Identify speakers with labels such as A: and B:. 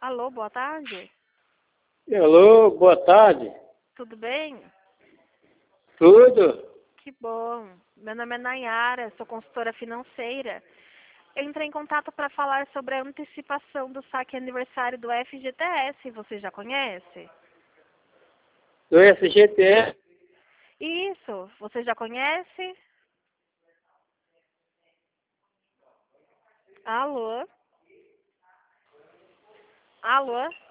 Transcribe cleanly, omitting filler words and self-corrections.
A: Alô, boa tarde.
B: Alô, boa tarde.
A: Tudo bem?
B: Tudo?
A: Que bom. Meu nome é Nayara, sou consultora financeira. Eu entrei em contato para falar sobre a antecipação do saque aniversário do FGTS. Você já conhece?
B: Do FGTS?
A: Isso, você já conhece? Alô? Alô?